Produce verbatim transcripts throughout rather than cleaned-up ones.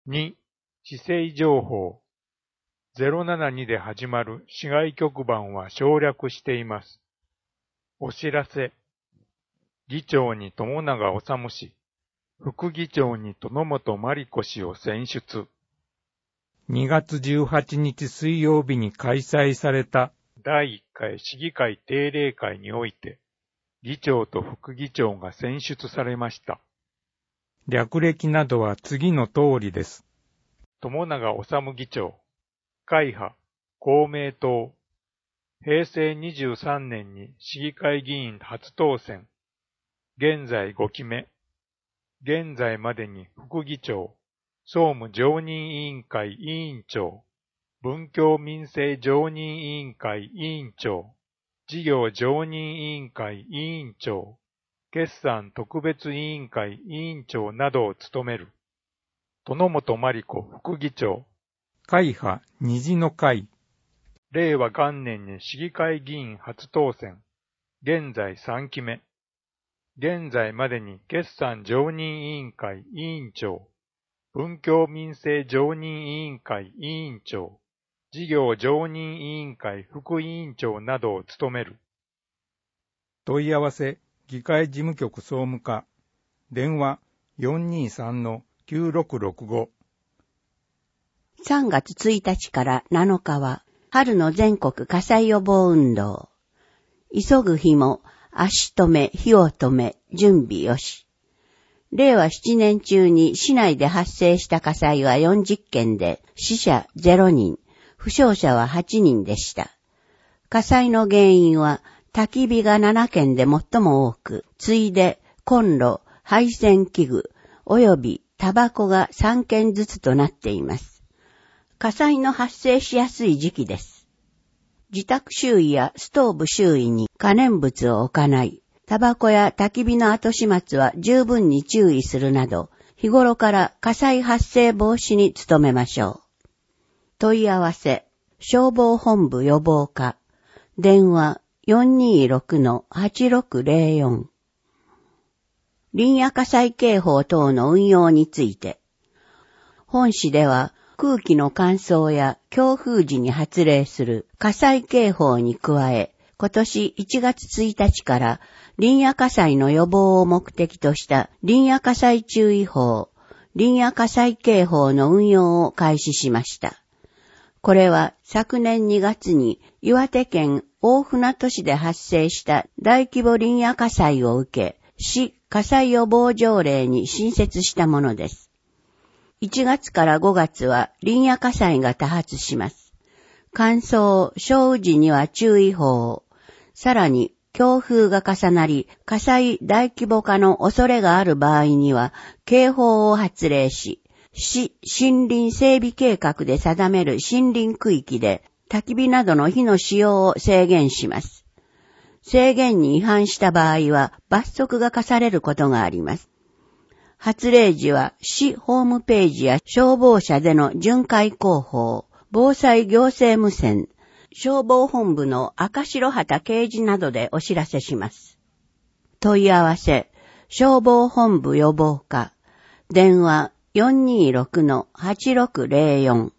に、市政情報。ゼロななにで始まる市外局番は省略しています。お知らせ。議長に友永治氏、副議長に殿本真理子氏を選出。にがつじゅうはちにち水曜日に開催されただいいっかい市議会定例会において、議長と副議長が選出されました。略歴などは次の通りです。友永治議長、会派、公明党。へいせいにじゅうさんねんに市議会議員初当選。現在ごきめ。現在までに副議長、総務常任委員会委員長、文教民生常任委員会委員長、事業常任委員会委員長、決算特別委員会委員長などを務める。殿本真理子副議長。会派虹の会。令和元年に市議会議員初当選。現在さんきめ。現在までに決算常任委員会委員長、文教民生常任委員会委員長、事業常任委員会副委員長などを務める。問い合わせ、議会事務局総務課、電話 よんにーさんのきゅうろくろくご。 さんがつついたちからなのかは、春の全国火災予防運動。急ぐ日も、足止め、火を止め、準備よし。れいわななねん中に市内で発生した火災はよんじゅっけんで、死者ゼロにん、負傷者ははちにんでした。火災の原因は、焚き火がななけんで最も多く、次いでコンロ、配線器具、及びタバコがさんけんずつとなっています。火災の発生しやすい時期です。自宅周囲やストーブ周囲に可燃物を置かない、タバコや焚き火の後始末は十分に注意するなど、日頃から火災発生防止に努めましょう。問い合わせ、消防本部予防課、電話 よんにーろくのはちろくぜろよん。林野火災警報等の運用について、本市では空気の乾燥や強風時に発令する火災警報に加え、今年いちがつついたちから林野火災の予防を目的とした林野火災注意報、林野火災警報の運用を開始しました。これは昨年にがつに岩手県大船渡市で発生した大規模林野火災を受け、市火災予防条例に新設したものです。いちがつからごがつは林野火災が多発します。乾燥、小雨時には注意報、さらに強風が重なり火災大規模化の恐れがある場合には警報を発令し、市森林整備計画で定める森林区域で焚き火などの火の使用を制限します。制限に違反した場合は罰則が課されることがあります。発令時は市ホームページや消防車での巡回広報、防災行政無線、消防本部の赤白旗掲示などでお知らせします。問い合わせ、消防本部予防課、電話 よんにーろくのはちろくぜろよん。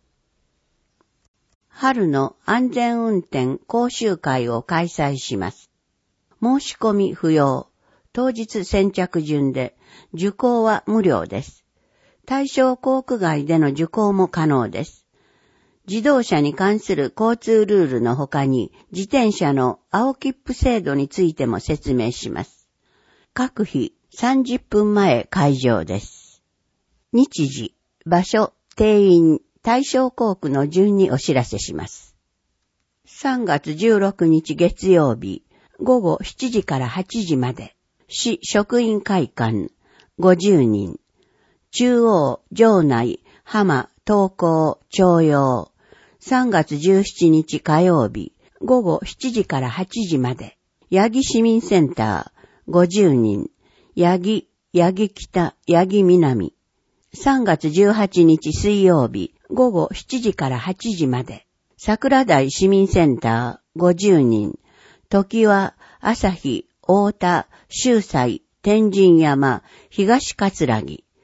春の安全運転講習会を開催します。申し込み不要、当日先着順で、受講は無料です。対象校区外での受講も可能です。自動車に関する交通ルールの他に、自転車の青切符制度についても説明します。各日さんじゅっぷんまえ開場です。日時、場所、定員、対象校区の順にお知らせします。さんがつじゅうろくにち月曜日、ごごしちじからはちじまで、市職員会館、ごじゅうにん。中央、城内、浜、東高、朝陽。さんがつじゅうしちにち火曜日、ごごしちじからはちじまで。八木市民センター、ごじゅうにん。八木、八木北、八木南。さんがつじゅうはちにち水曜日、ごごしちじからはちじまで。桜台市民センター、ごじゅうにん。時は、朝日、太田、秀斎、天神山、東葛城。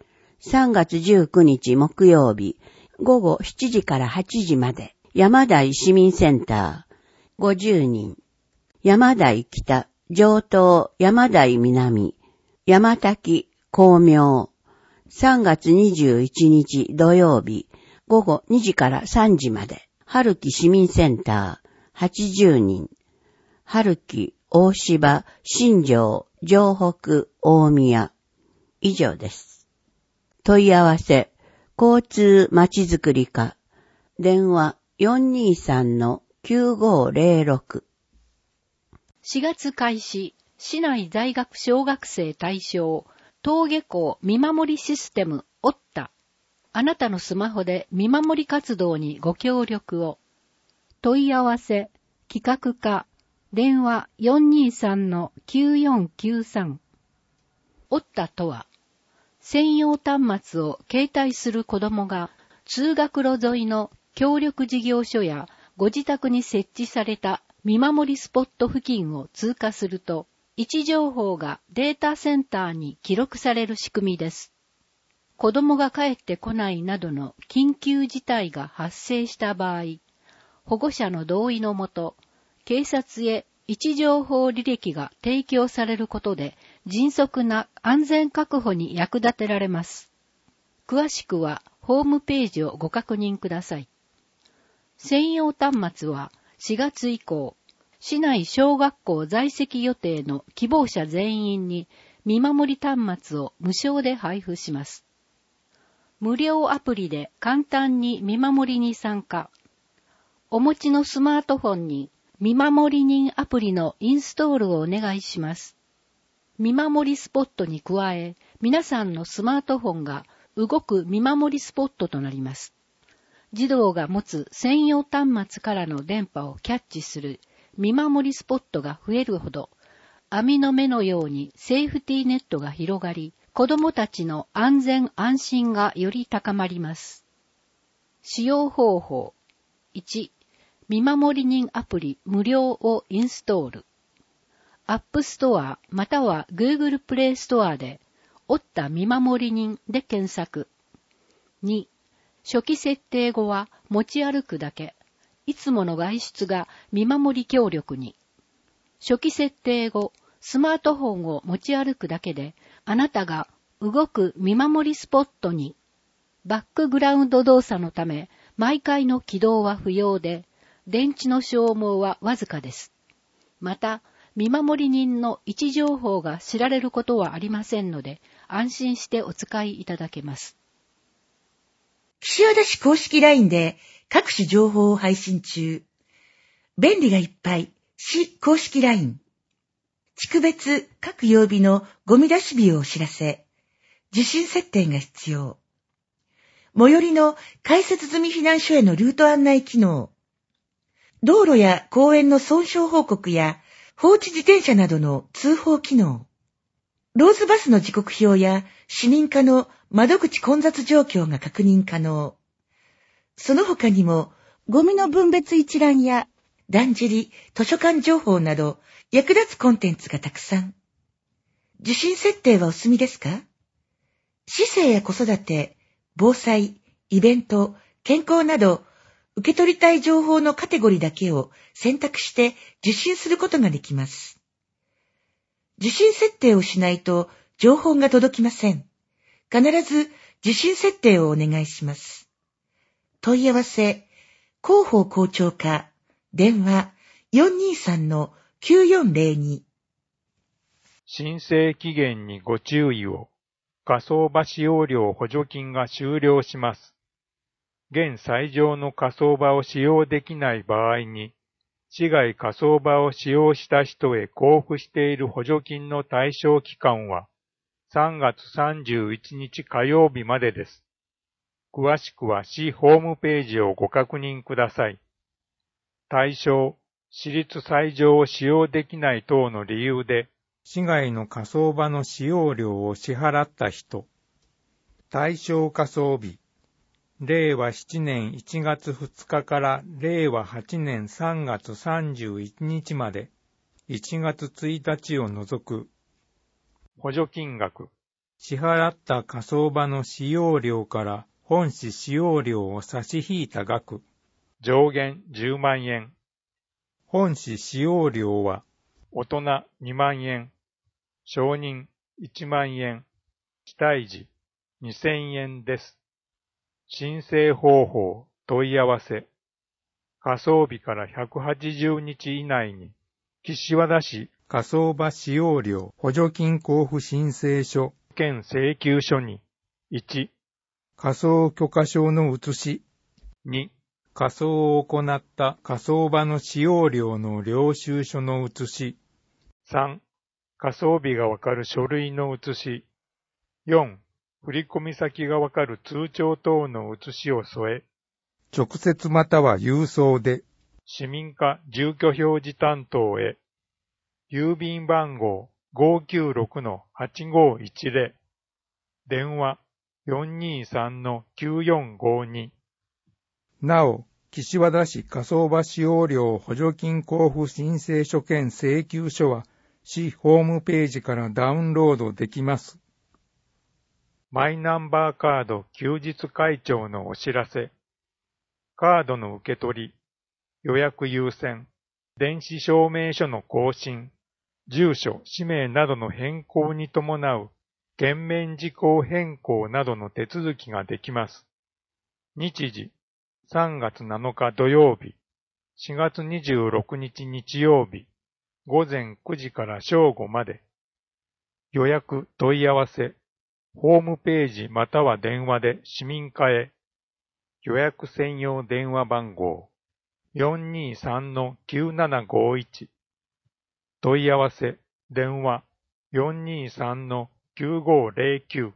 さんがつじゅうくにち木曜日、ごごしちじからはちじまで、山台市民センター、ごじゅうにん。山台北、上東、山台南、山滝、光明。さんがつにじゅういちにち土曜日、ごごにじからさんじまで、春木市民センター、はちじゅうにん。春木、大芝、新庄、城北、大宮。以上です。問い合わせ、交通まちづくり課、電話 よんにーさんのきゅうごーぜろろく。 しがつ開始、市内在学小学生対象、登下校見守りシステム、オッタ。あなたのスマホで見守り活動にご協力を。問い合わせ、企画課、電話 よんにーさんのきゅうよんきゅうさん。オッタとは、専用端末を携帯する子どもが通学路沿いの協力事業所やご自宅に設置された見守りスポット付近を通過すると、位置情報がデータセンターに記録される仕組みです。子どもが帰ってこないなどの緊急事態が発生した場合、保護者の同意のもと、警察へ位置情報履歴が提供されることで、迅速な安全確保に役立てられます。詳しくはホームページをご確認ください。専用端末はしがつ以降、市内小学校在籍予定の希望者全員に見守り端末を無償で配布します。無料アプリで簡単に見守りに参加。お持ちのスマートフォンに見守り人アプリのインストールをお願いします。見守りスポットに加え、皆さんのスマートフォンが動く見守りスポットとなります。児童が持つ専用端末からの電波をキャッチする見守りスポットが増えるほど、網の目のようにセーフティーネットが広がり、子どもたちの安全安心がより高まります。使用方法。いち、見守り人アプリ無料をインストール。アップストアまたは Google プレイストアで、オッタ見守り人で検索。に、初期設定後は持ち歩くだけ。いつもの外出が見守り協力に。初期設定後、スマートフォンを持ち歩くだけで、あなたが動く見守りスポットに。バックグラウンド動作のため、毎回の起動は不要で、電池の消耗はわずかです。また、見守り人の位置情報が知られることはありませんので、安心してお使いいただけます。 岸和田市公式 ライン で各種情報を配信中。便利がいっぱい、市公式 ライン。地区別各曜日のゴミ出し日をお知らせ。受信設定が必要。最寄りの開設済み避難所へのルート案内機能。道路や公園の損傷報告や放置自転車などの通報機能。ローズバスの時刻表や市民課の窓口混雑状況が確認可能。その他にも、ゴミの分別一覧や、だんじり、図書館情報など、役立つコンテンツがたくさん。受信設定はお済みですか？市政や子育て、防災、イベント、健康など、受け取りたい情報のカテゴリーだけを選択して受信することができます。受信設定をしないと情報が届きません。必ず受信設定をお願いします。問い合わせ、広報校長課、電話 よんにーさんのきゅうよんぜろに。 申請期限にご注意を。火葬場使用料補助金が終了します。現在場の火葬場を使用できない場合に、市外火葬場を使用した人へ交付している補助金の対象期間はさんがつさんじゅういちにち火曜日までです。詳しくは市ホームページをご確認ください。対象、市立斎場を使用できない等の理由で、市外の火葬場の使用料を支払った人。対象火葬日。れいわななねんいちがつふつかかられいわはちねんさんがつさんじゅういちにちまでいちがつついたちを除く。補助金額支払った火葬場の使用料から本市使用料を差し引いた額、上限じゅうまんえん。本市使用料は、大人にまんえん、少人いちまんえん、期待時にせんえんです。申請方法問い合わせ。火葬日からひゃくはちじゅうにち以内に、岸和田市火葬場使用料補助金交付申請書兼請求書に、いち、火葬許可証の写し、に、火葬を行った火葬場の使用料の領収書の写し、さん、火葬日がわかる書類の写し、よん、振込先がわかる通帳等の写しを添え、直接または郵送で、市民課住居表示担当へ、郵便番号 ごーきゅうろくのはちごーいちゼロ、電話 よんにーさんのきゅうよんごに。なお、岸和田市火葬場使用料補助金交付申請書兼請求書は、市ホームページからダウンロードできます。マイナンバーカード休日開帳のお知らせ。カードの受け取り、予約優先、電子証明書の更新、住所、氏名などの変更に伴う減免事項変更などの手続きができます。日時、さんがつなのか土曜日、しがつにじゅうろくにち日曜日、ごぜんくじから正午まで。予約問い合わせ、ホームページまたは電話で市民課へ。予約専用電話番号 よんにーさんのきゅうななごいち。問い合わせ、電話 よんにーさんのきゅうごーぜろきゅう。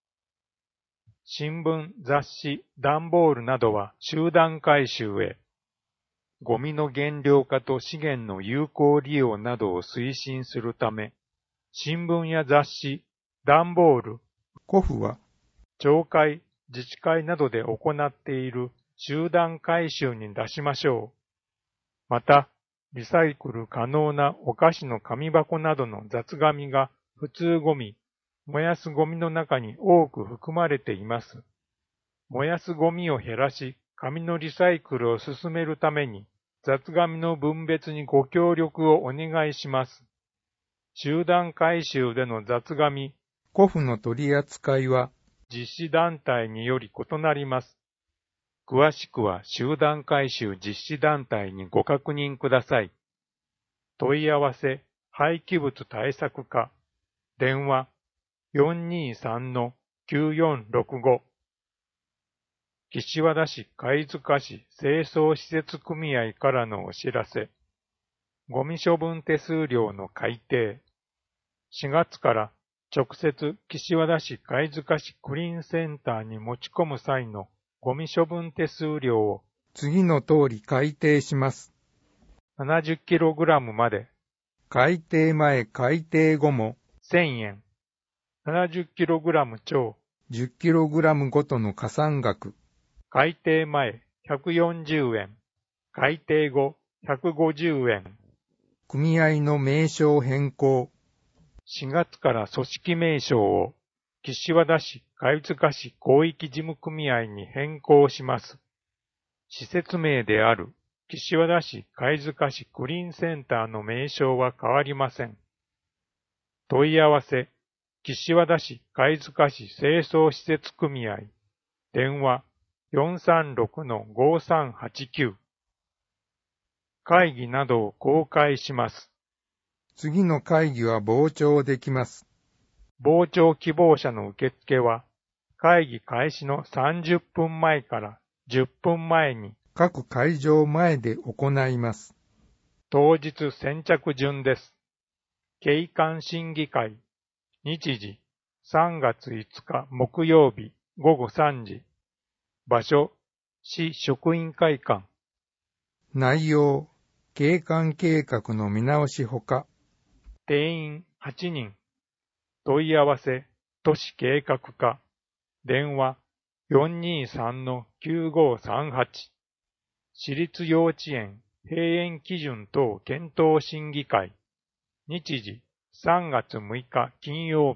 新聞、雑誌、段ボールなどは集団回収へ。ゴミの減量化と資源の有効利用などを推進するため、新聞や雑誌、段ボール、古布は、町会、自治会などで行っている集団回収に出しましょう。また、リサイクル可能なお菓子の紙箱などの雑紙が普通ゴミ、燃やすゴミの中に多く含まれています。燃やすゴミを減らし、紙のリサイクルを進めるために、雑紙の分別にご協力をお願いします。集団回収での雑紙、古布の取り扱いは、実施団体により異なります。詳しくは集団回収実施団体にご確認ください。問い合わせ、廃棄物対策課、電話 よんにーさんのきゅうよんろくご。岸和田市貝塚市清掃施設組合からのお知らせ。ゴミ処分手数料の改定。しがつから直接岸和田市貝塚市クリーンセンターに持ち込む際のゴミ処分手数料を次の通り改定します。ななじゅっキログラムまで。改定前改定後もせんえん。ななじゅっキログラム超じゅっキログラムごとの加算額。改定前ひゃくよんじゅうえん。改定後ひゃくごじゅうえん。組合の名称変更。しがつから組織名称を岸和田市貝塚市広域事務組合に変更します。施設名である岸和田市貝塚市クリーンセンターの名称は変わりません。問い合わせ、岸和田市貝塚市清掃施設組合、電話 よんさんろくのごさんはちきゅう。会議などを公開します。次の会議は傍聴できます。傍聴希望者の受付は、会議開始のさんじゅっぷんまえからじゅっぷんまえに各会場前で行います。当日先着順です。景観審議会、日時さんがついつか木曜日ごごさんじ。場所、市職員会館。内容、景観計画の見直しほか。定員はちにん。問い合わせ、都市計画課。電話 よんにーさんのきゅうごさんはち。私立幼稚園閉園基準等検討審議会。日時さんがつむいか金曜日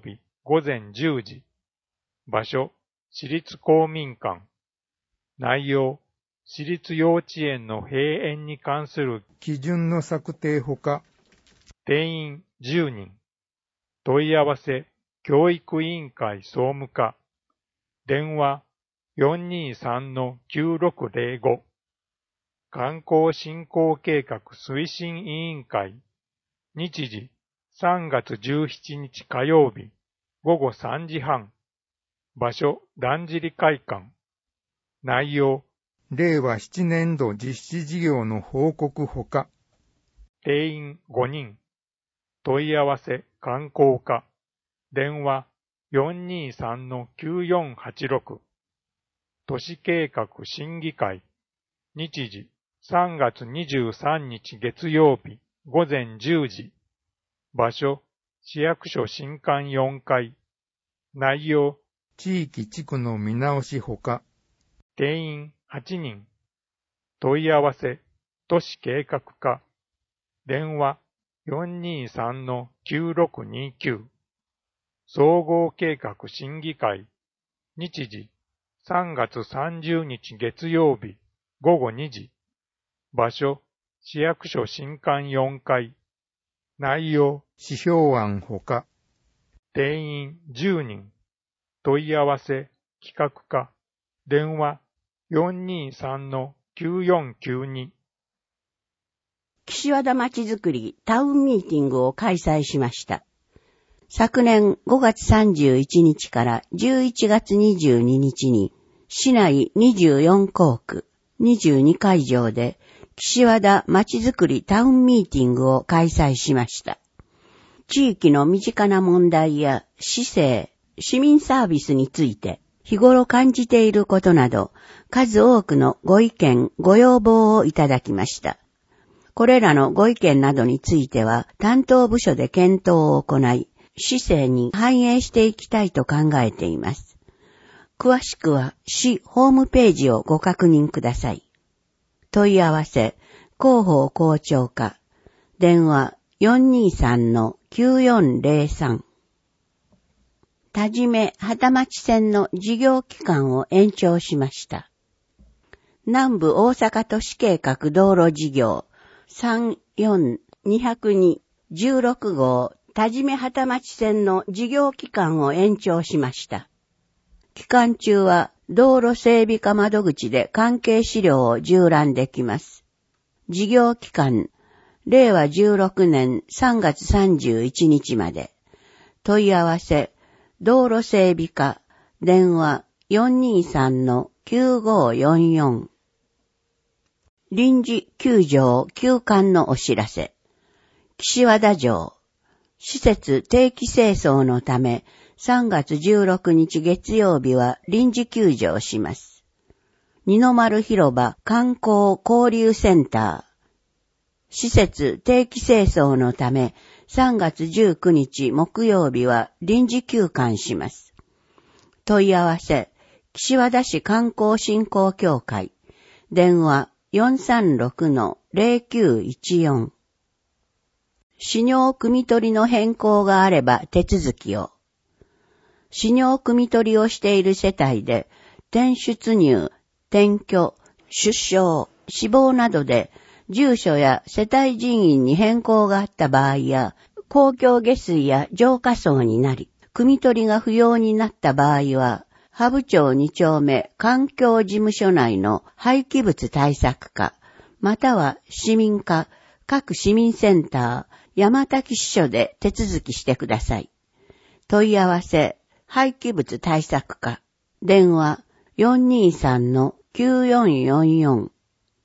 午前じゅうじ。場所、私立公民館。内容、私立幼稚園の閉園に関する基準の策定ほか。 定員じゅうにん。問い合わせ、教育委員会総務課。電話 よんにーさんのきゅうろくぜろご。観光振興計画推進委員会。日時さんがつじゅうしちにち火曜日ごごさんじはん。場所、だんじり会館。内容、 れいわななねんど実施事業の報告ほか。 定員ごにん。問い合わせ、観光課。電話 よんにーさんのきゅうよんはちろく。都市計画審議会。日時さんがつにじゅうさんにち月曜日ごぜんじゅうじ。場所、市役所新館よんかい。内容、 地域地区の見直しほか。 定員はちにん。問い合わせ、都市計画課。電話 よんにーさんのきゅうろくにきゅう。総合計画審議会。日時さんがつさんじゅうにち月曜日ごごにじ。場所、市役所新館よんかい。内容、 指標案ほか。 定員じゅうにん。問い合わせ、企画課。電話 よんにーさんのきゅうよんきゅうに。 岸和田まちづくりタウンミーティングを開催しました。昨年ごがつさんじゅういちにちからじゅういちがつにじゅうににちに市内にじゅうよんこうくにじゅうにかいじょうで岸和田まちづくりタウンミーティングを開催しました。地域の身近な問題や市政、市民サービスについて日頃感じていることなど数多くのご意見、ご要望をいただきました。これらのご意見などについては担当部署で検討を行い、市政に反映していきたいと考えています。詳しくは市ホームページをご確認ください。問い合わせ、広報校長課。電話 よんにーさんのきゅうよんぜろさん。多治見畑町線の事業期間を延長しました。南部大阪都市計画道路事業さんよんにぜろに じゅうろくごう多治見畑町線の事業期間を延長しました。期間中は道路整備課窓口で関係資料を縦覧できます。事業期間、れいわじゅうろくねんさんがつさんじゅういちにちまで。問い合わせ、道路整備課、電話 よんにーさんのきゅうごよんよん。臨時きゅうじょう休館のお知らせ。岸和田城。施設定期清掃のため、さんがつじゅうろくにち月曜日は臨時休場します。二の丸広場観光交流センター。施設定期清掃のため、さんがつじゅうくにち木曜日は臨時休館します。問い合わせ、岸和田市観光振興協会。電話 よんさんろくのぜろきゅういちよん。飼尿汲み取りの変更があれば手続きを。飼尿汲み取りをしている世帯で、転出入、転居、出生、死亡などで、住所や世帯人員に変更があった場合や、公共下水や浄化槽になり、汲み取りが不要になった場合は、波浮町にちょうめ環境事務所内の廃棄物対策課、または市民課、各市民センター、山滝支所で手続きしてください。問い合わせ、廃棄物対策課、電話 よんにーさんのきゅうよんよんよん。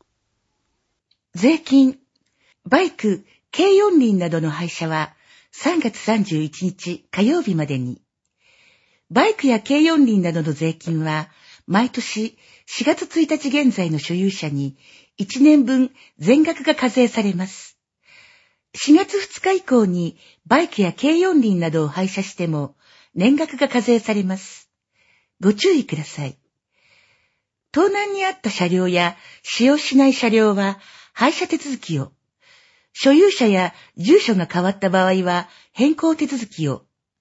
税金、バイク、軽四輪などの廃車はさんがつさんじゅういちにち火曜日までに。バイクや軽四輪などの税金は毎年しがつついたち現在の所有者にいちねんぶん全額が課税されます。しがつふつか以降にバイクや軽四輪などを廃車しても年額が課税されます。ご注意ください。盗難にあった車両や使用しない車両は廃車手続きを。所有者や住所が変わった場合は変更手続きを。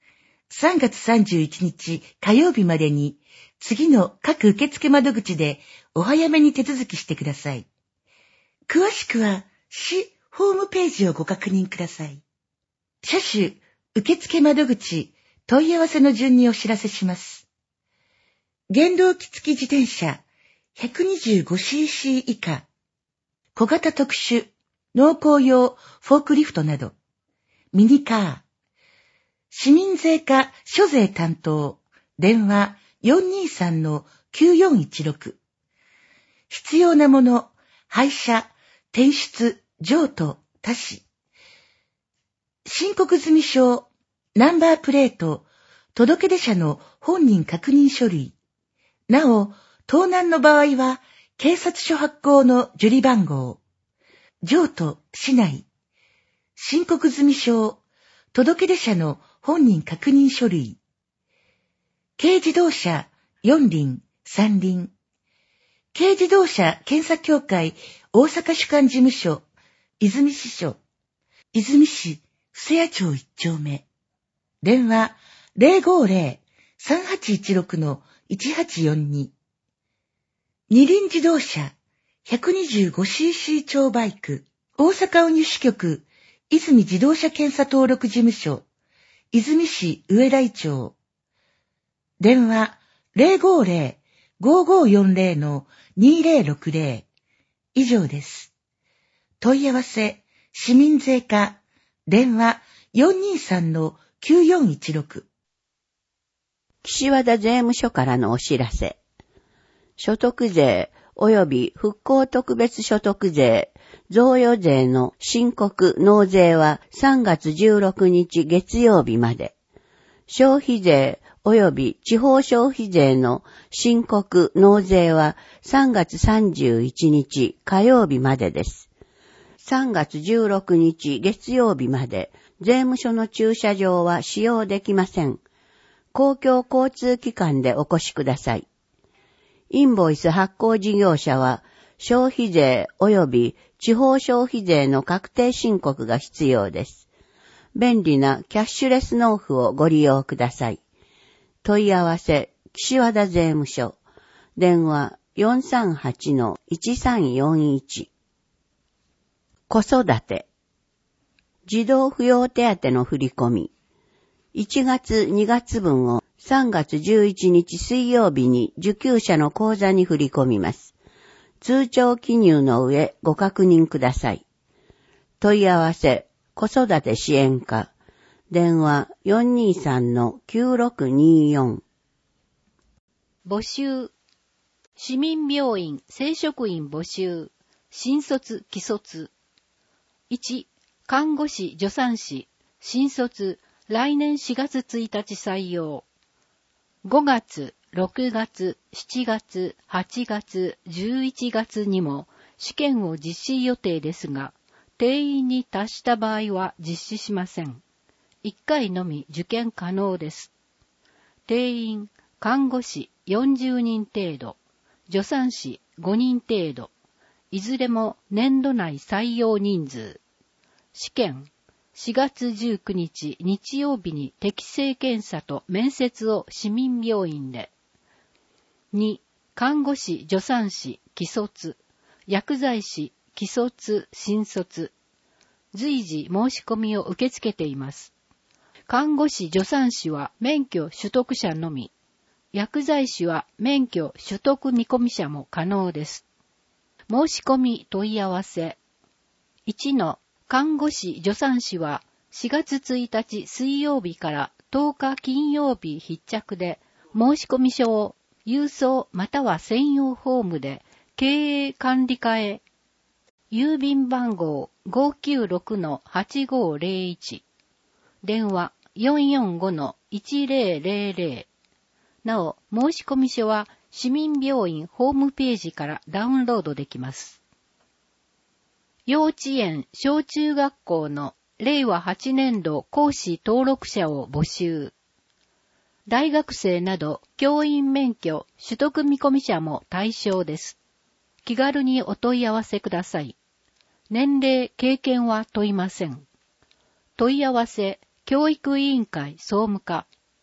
さんがつさんじゅういちにち火曜日までに次の各受付窓口でお早めに手続きしてください。詳しくは市ホームページをご確認ください。車種、受付窓口、問い合わせの順にお知らせします。原動機付き自転車 ひゃくにじゅうごシーシー 以下、小型特殊、農耕用フォークリフトなど、ミニカー、市民税課諸税担当、電話 よんにさんのきゅうよんいちろく。必要なもの、廃車、転出、譲渡、他市。申告済証、ナンバープレート、届出者の本人確認書類。なお、盗難の場合は、警察署発行の受理番号。譲渡、市内。申告済証、届出者の本人確認書類。軽自動車、よん輪、さん輪。軽自動車検査協会大阪主管事務所、泉支所、泉市布施谷町いち丁目。電話 ゼロごゼロ さんはちいちろくのいちはちよんに。二輪自動車 ひゃくにじゅうごシーシー 超バイク、大阪運輸支局泉自動車検査登録事務所、泉市上田井町。電話 ゼロごゼロ ごごよんゼロのにゼロろくゼロ。以上です。問い合わせ、市民税課、電話 よんにさんのきゅうよんいちろく。 岸和田税務署からのお知らせ。所得税及び復興特別所得税、贈与税の申告納税はさんがつじゅうろくにち月曜日まで。消費税及び地方消費税の申告納税はさんがつさんじゅういちにち火曜日までです。さんがつじゅうろくにち月曜日まで税務署の駐車場は使用できません。公共交通機関でお越しください。インボイス発行事業者は消費税及び地方消費税の確定申告が必要です。便利なキャッシュレス納付をご利用ください。問い合わせ、岸和田税務署。電話 よんさんはちのいちさんよんいち。子育て。児童扶養手当の振り込み。いちがつにがつぶんをさんがつじゅういちにち水曜日に受給者の口座に振り込みます。通帳記入の上ご確認ください。問い合わせ、子育て支援課。電話 よんにさんのきゅうろくによん。 募集。市民病院正職員募集。新卒既卒。いち、看護師助産師。新卒。来年しがつついたち採用。ごがつ、ろくがつ、しちがつ、はちがつ、じゅういちがつにも試験を実施予定ですが、定員に達した場合は実施しません。いっかいのみ受験可能です。定員、看護師よんじゅうにん程度、助産師ごにん程度、いずれも年度内採用人数。試験、しがつじゅうくにち日曜日に適性検査と面接を市民病院で。に、看護師助産師既卒、薬剤師既卒新卒。随時申し込みを受け付けています。看護師助産師は免許取得者のみ。薬剤師は免許取得見込み者も可能です。申し込み問い合わせ。いちの看護師助産師はしがつついたち水曜日からとおか金曜日必着で、申込書を郵送または専用フォームで経営管理課へ。郵便番号 ごきゅうろくのはちごゼロいち。電話 よんよんごのいちゼロゼロゼロ。なお、申込書は市民病院ホームページからダウンロードできます。幼稚園・小中学校のれいわはちねんど講師登録者を募集。大学生など教員免許取得見込み者も対象です。気軽にお問い合わせください。年齢、経験は問いません。問い合わせ、教育委員会総務課。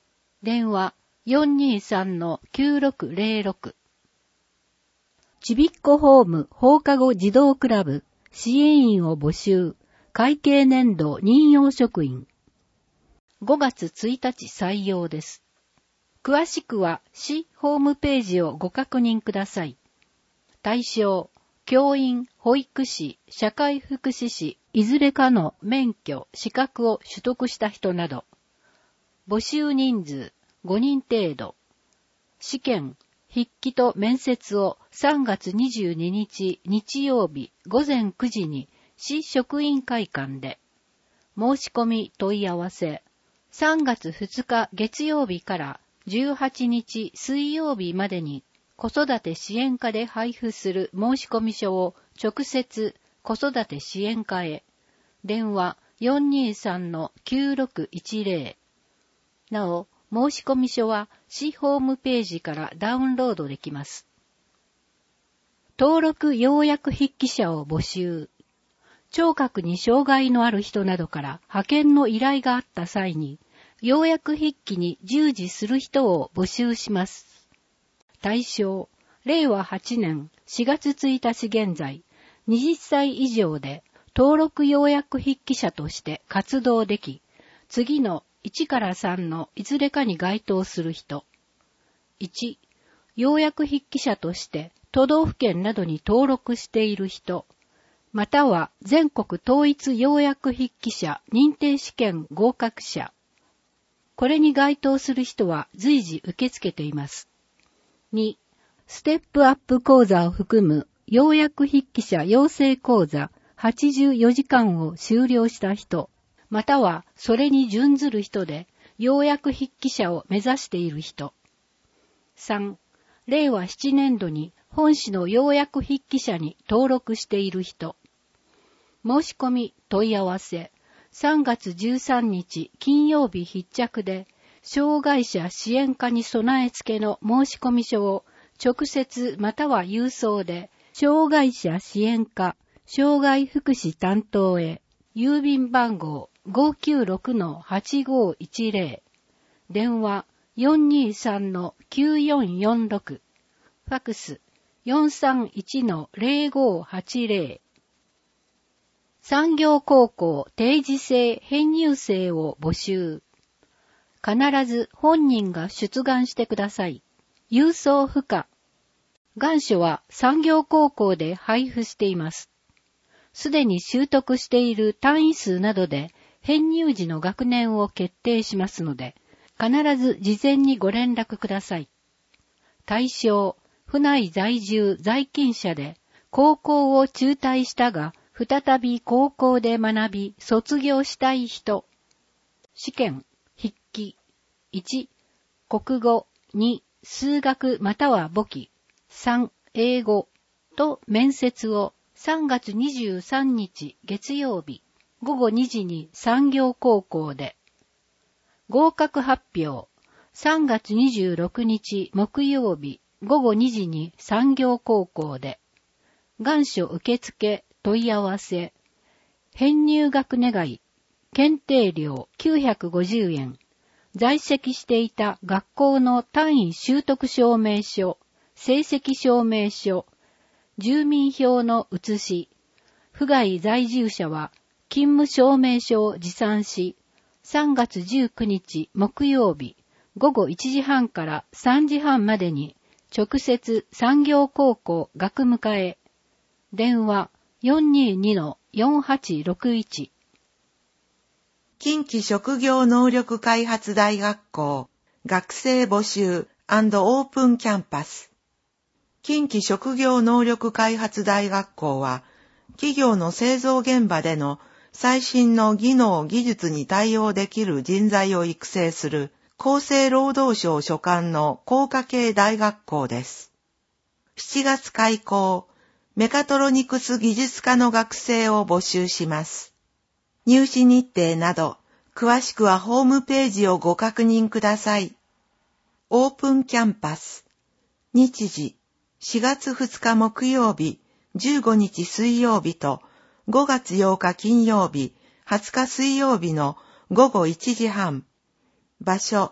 電話 よんにーさんのきゅうろくゼロろく。ちびっこホーム放課後児童クラブ支援員を募集。会計年度任用職員。ごがつついたち採用です。詳しくは市ホームページをご確認ください。対象、教員、保育士、社会福祉士、いずれかの免許、資格を取得した人など。募集人数ごにん程度。試験、筆記と面接をさんがつにじゅうににち日曜日ごぜんくじに市職員会館で。申し込み問い合わせ。さんがつふつか月曜日からじゅうはちにち水曜日までに子育て支援課で配布する申込書を直接子育て支援課へ。電話 よんにーさんのきゅうろくいちゼロ。なお、申込書は市ホームページからダウンロードできます。登録要約筆記者を募集。聴覚に障害のある人などから派遣の依頼があった際に、要約筆記に従事する人を募集します。対象、れいわはちねんしがつついたち現在、はたち以上で登録要約筆記者として活動でき、次のいちからさんのいずれかに該当する人。いち、要約筆記者として都道府県などに登録している人、または全国統一要約筆記者認定試験合格者。これに該当する人は随時受け付けています。に、ステップアップ講座を含む要約筆記者養成講座はちじゅうよじかんを修了した人、またはそれに準ずる人で要約筆記者を目指している人。さん、れいわななねんどに本市の要約筆記者に登録している人。申し込み問い合わせ。さんがつじゅうさんにち金曜日必着で、障害者支援課に備え付けの申込書を直接または郵送で、障害者支援課、障害福祉担当へ、郵便番号 ごーきゅうろくのはちごーいちゼロ、電話 よんにーさんのきゅうよんよんろく、ファクス よんさんいちのゼロごーはちゼロ。産業高校定時制編入生を募集。必ず本人が出願してください。郵送不可。願書は産業高校で配布しています。すでに習得している単位数などで編入時の学年を決定しますので、必ず事前にご連絡ください。対象、府内在住在勤者で高校を中退したが、再び高校で学び、卒業したい人。試験、筆記。いち、国語。に、数学または簿記。さん、英語。と面接をさんがつにじゅうさんにち月曜日ごごにじに産業高校で。合格発表。さんがつにじゅうろくにち木曜日ごごにじに産業高校で。願書受付。問い合わせ。編入学願い。検定料きゅうひゃくごじゅうえん。在籍していた学校の単位習得証明書、成績証明書、住民票の写し。府外在住者は勤務証明書を持参し、さんがつじゅうくにち木曜日ごごいちじはんからさんじはんまでに直接産業高校学務課へ。電話よんにーにのよんはちろくいち。 近畿職業能力開発大学校学生募集&オープンキャンパス。近畿職業能力開発大学校は、企業の製造現場での最新の技能技術に対応できる人材を育成する厚生労働省所管の工科系大学校です。しちがつ開校。メカトロニクス技術科の学生を募集します。入試日程など、詳しくはホームページをご確認ください。オープンキャンパス。日時、しがつふつか木曜日、じゅうごにち水曜日と、ごがつようか金曜日、はつか水曜日のごごいちじはん。場所、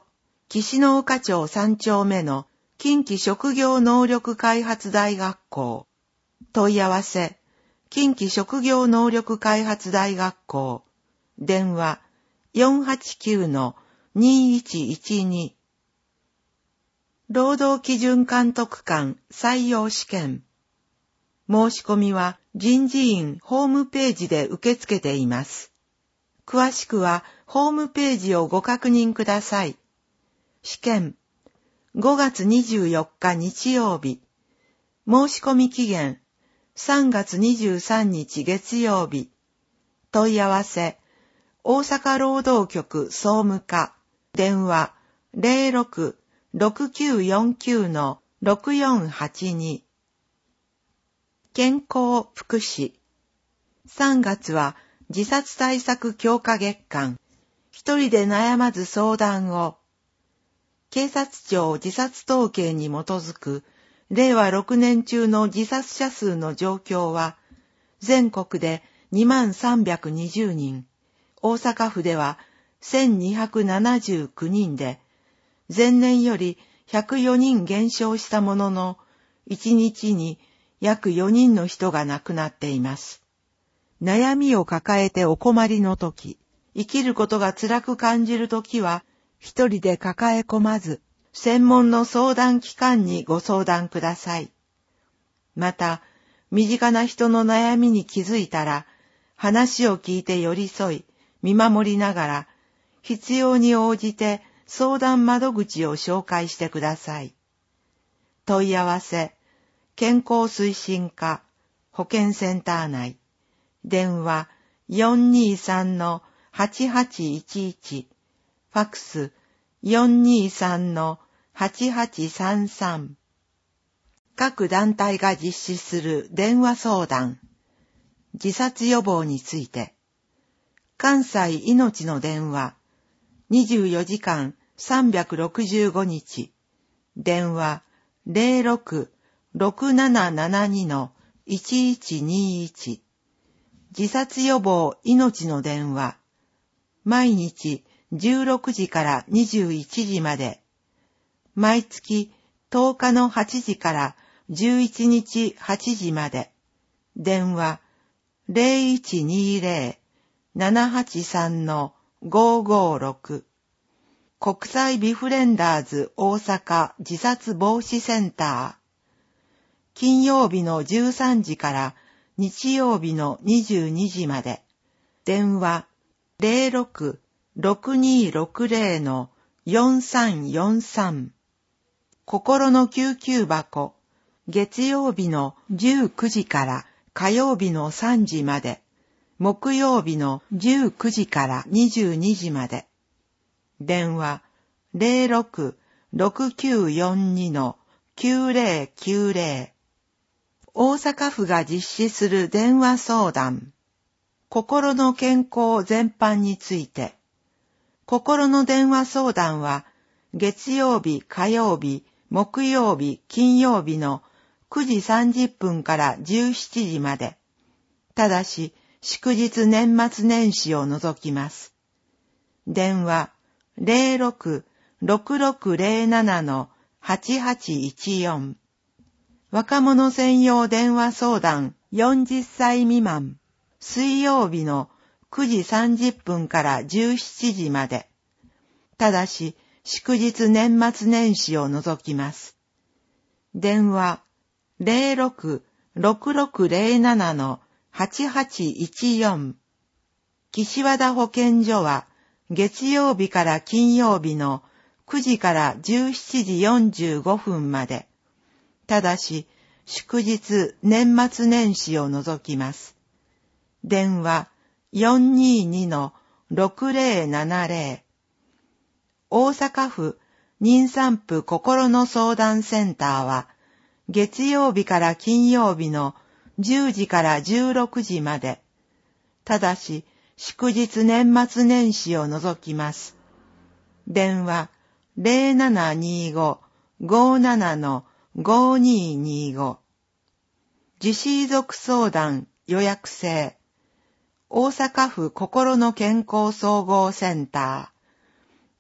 岸の岡町三丁目の近畿職業能力開発大学校。問い合わせ、近畿職業能力開発大学校。電話 よんはちきゅうのにいちいちに。労働基準監督官採用試験。申し込みは人事院ホームページで受け付けています。詳しくはホームページをご確認ください。試験、ごがつにじゅうよっか日曜日。申し込み期限、さんがつにじゅうさんにち月曜日。問い合わせ、大阪労働局総務課。電話 ゼロろく ろくきゅうよんきゅう のろくよんはちに。健康福祉。さんがつは自殺対策強化月間。一人で悩まず相談を。警察庁自殺統計に基づくれいわろくねん中の自殺者数の状況は、全国でにまんさんびゃくにじゅうにん、大阪府ではせんにひゃくななじゅうきゅうにんで、前年よりひゃくよにん減少したものの、いちにちに約よにんの人が亡くなっています。悩みを抱えてお困りのとき、生きることが辛く感じるときは、一人で抱え込まず、専門の相談機関にご相談ください。また、身近な人の悩みに気づいたら、話を聞いて寄り添い、見守りながら、必要に応じて相談窓口を紹介してください。問い合わせ、健康推進課、保健センター内。電話 よんにさんのはちはちいちいち、ファックス よんにさんのはちはちさんさん。各団体が実施する電話相談。自殺予防について。関西いのちの電話。にじゅうよじかんさんびゃくろくじゅうごにち。電話 ゼロろく ろくななななにのいちいちにいち。自殺予防いのちの電話。毎日じゅうろくじからにじゅういちじまで。毎月とおかのはちじからじゅういちにちはちじまで。電話 ゼロいちにゼロ ななはちさんのごごろく。国際ビフレンダーズ大阪自殺防止センター。金曜日のじゅうさんじから日曜日のにじゅうにじまで。電話 ゼロろく ろくにろくゼロ のよんさんよんさん。心の救急箱。月曜日のじゅうくじから火曜日のさんじまで。木曜日のじゅうくじからにじゅうにじまで。電話 ゼロろく ろくきゅうよんにのきゅうゼロきゅうゼロ。大阪府が実施する電話相談。心の健康全般について。心の電話相談は、月曜日、火曜日、木曜日、金曜日のくじさんじゅっぷんからじゅうしちじまで。ただし、祝日年末年始を除きます。電話 ゼロろく ろくろくゼロななのはちはちいちよん。若者専用電話相談よんじゅっさい未満。水曜日のくじさんじゅっぷんからじゅうしちじまで。ただし、祝日年末年始を除きます。電話 ゼロろく ろくろくゼロななのはちはちいちよん。岸和田保健所は月曜日から金曜日のくじからじゅうしちじよんじゅうごふんまで。ただし、祝日年末年始を除きます。電話 よんににのろくゼロななゼロ。大阪府妊産婦心の相談センターは、月曜日から金曜日のじゅうじからじゅうろくじまで。ただし、祝日年末年始を除きます。電話 ゼロななにご ごななのごににご。受歯遺族相談予約制。大阪府心の健康総合センター。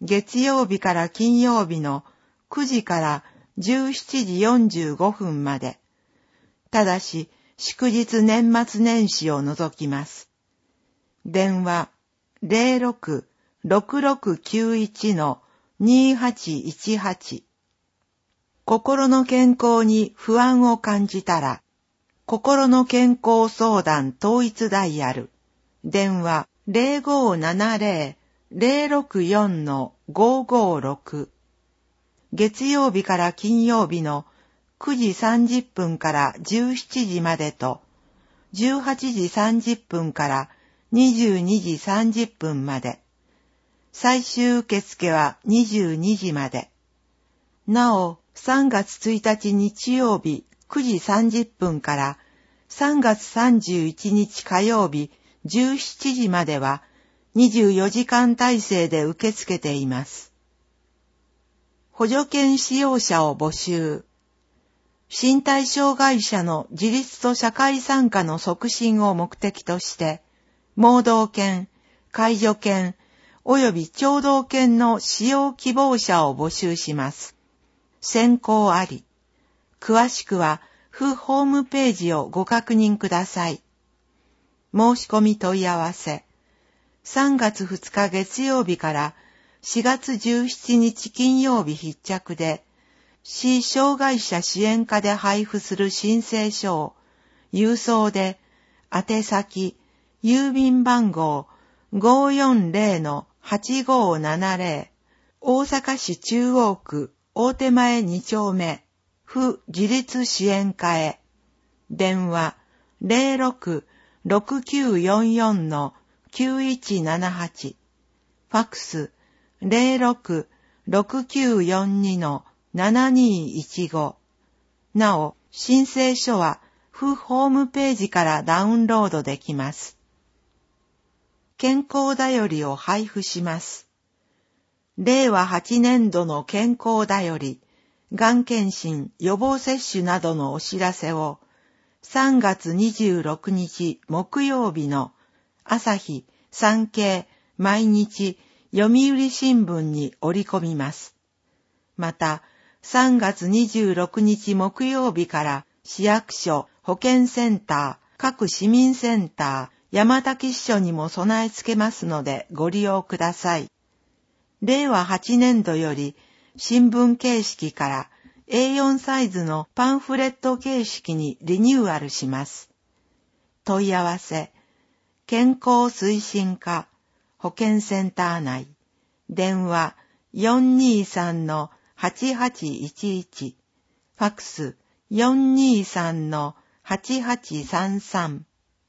月曜日から金曜日のくじからじゅうしちじよんじゅうごふんまで。ただし、祝日年末年始を除きます。電話 ゼロろく ろくろくきゅういち にはちいちはち。心の健康に不安を感じたら、心の健康相談統一ダイヤル。電話 ゼロごななゼロ ゼロろくよん ごごろく。月曜日から金曜日のくじさんじゅっぷんからじゅうしちじまでと、じゅうはちじさんじゅっぷんからにじゅうにじさんじゅっぷんまで。最終受付はにじゅうにじまで。なお、さんがつついたち日曜日くじさんじゅっぷんからさんがつさんじゅういちにち火曜日じゅうしちじまではにじゅうよじかん体制で受け付けています。補助犬使用者を募集。身体障害者の自立と社会参加の促進を目的として、盲導犬、介助犬、及び聴導犬の使用希望者を募集します。選考あり。詳しくは、府ホームページをご確認ください。申し込み問い合わせ。さんがつふつか月曜日からしがつじゅうしちにち金曜日必着で、市障害者支援課で配布する申請書を、郵送で、宛先、郵便番号 ごーよんゼロ はちごーななゼロ、大阪市中央区大手前に丁目、府自立支援課へ。電話 ゼロろく ろくきゅうよんよん きゅういちななはち。ファックス ゼロろく ろくきゅうよんに ななにいちご。なお、申請書は府ホームページからダウンロードできます。健康だよりを配布します。れいわはちねんどの健康だより、がん検診、予防接種などのお知らせを、さんがつにじゅうろくにち木曜日の朝日、産経、毎日、読売新聞に折り込みます。また、さんがつにじゅうろくにち木曜日から市役所、保健センター、各市民センター、山滝支所にも備え付けますのでご利用ください。れいわはちねんどより新聞形式から エーよん サイズのパンフレット形式にリニューアルします。問い合わせ、健康推進課、保健センター内、電話 よんにさん はちはちいちいち、ファックス よんにさん はちはちさんさん。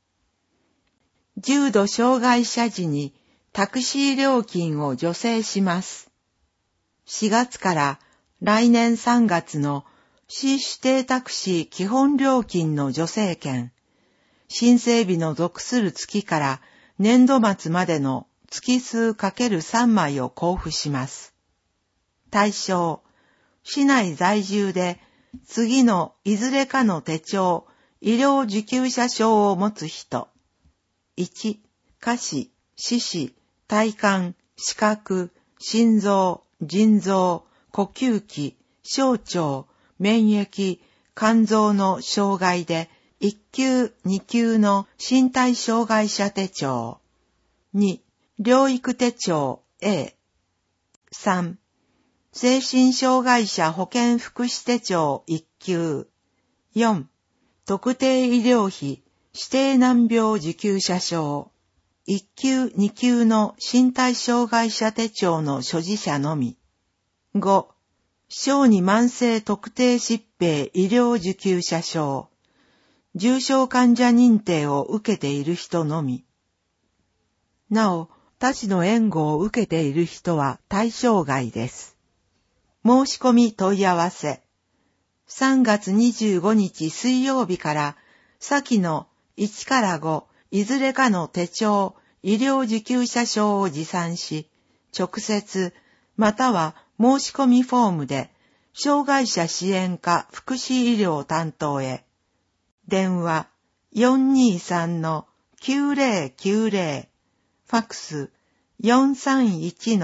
重度障害者時にタクシー料金を助成します。しがつから来年さんがつの市指定タクシー基本料金の助成券、申請日の属する月から年度末までの月数 かけるさん 枚を交付します。対象、市内在住で次のいずれかの手帳、医療受給者証を持つ人。いち、下肢、四肢、体幹、視覚、心臓、腎臓、呼吸器、小腸、免疫、肝臓の障害でいっきゅう、にきゅうの身体障害者手帳。に、療育手帳 A。さん、精神障害者保健福祉手帳いっきゅう。よん、特定医療費指定難病受給者証。いっきゅう、にきゅうの身体障害者手帳の所持者のみ。ご、小児慢性特定疾病医療受給者証。重症患者認定を受けている人のみ。なお、他市の援護を受けている人は対象外です。申し込み問い合わせ。さんがつにじゅうごにち水曜日から先のいちからごいずれかの手帳、医療受給者証を持参し、直接または申し込みフォームで障害者支援課福祉医療担当へ。電話 よんにさん きゅうぜろきゅうぜろ、ファックス よんさんいち は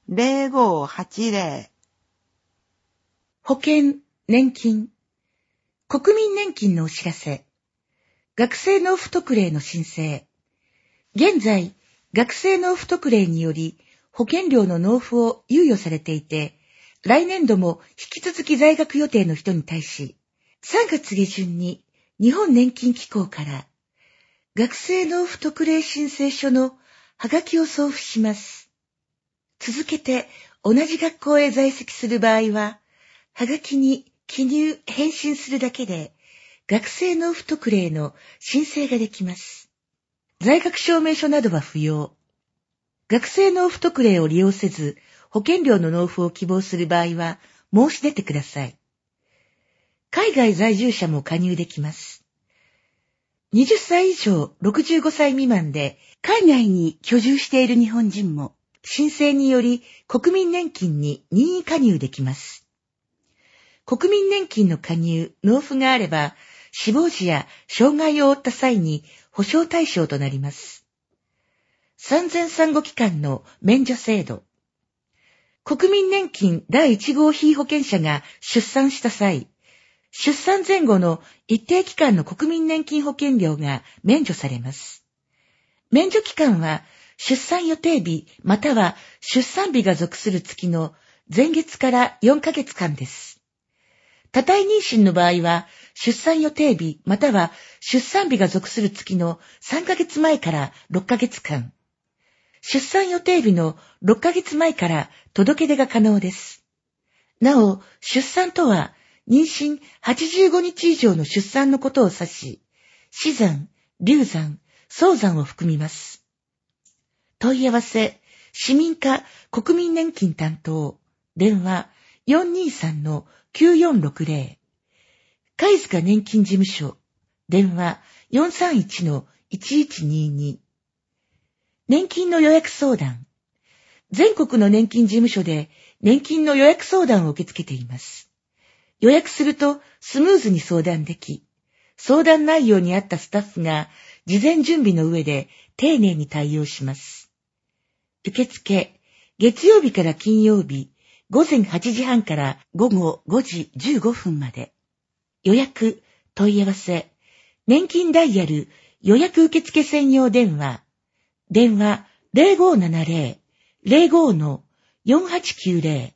ゼロごはちゼロ。 保険、年金。国民年金のお知らせ。学生納付特例の申請。現在、学生納付特例により保険料の納付を猶予されていて、来年度も引き続き在学予定の人に対し、さんがつ下旬に日本年金機構から学生納付特例申請書のはがきを送付します。続けて同じ学校へ在籍する場合は、はがきに記入・返信するだけで学生納付特例の申請ができます。在学証明書などは不要。学生納付特例を利用せず、保険料の納付を希望する場合は申し出てください。海外在住者も加入できます。はたち以上ろくじゅうごさい未満で海外に居住している日本人も申請により国民年金に任意加入できます。国民年金の加入・納付があれば、死亡時や障害を負った際に保障対象となります。産前産後期間の免除制度。国民年金だいいち号被保険者が出産した際、出産前後の一定期間の国民年金保険料が免除されます。免除期間は出産予定日または出産日が属する月の前月からよんかげつかんです。多体妊娠の場合は、出産予定日または出産日が属する月のさんかげつまえからろっかげつかん。出産予定日のろっかげつまえから届け出が可能です。なお、出産とは、妊娠はちじゅうごにち以上の出産のことを指し、死産、流産、早産を含みます。問い合わせ、市民課国民年金担当、電話 よんにーさんのきゅうよんろくゼロ、貝塚年金事務所、電話 よんさんいちのいちいちにーに。年金の予約相談。全国の年金事務所で年金の予約相談を受け付けています。予約するとスムーズに相談でき、相談内容に合ったスタッフが事前準備の上で丁寧に対応します。受付、月曜日から金曜日、ごぜんはちじはんからごごごじじゅうごふんまで。予約、問い合わせ、年金ダイヤル予約受付専用電話、電話 ゼロごななゼロ ゼロごのよんはちきゅうゼロ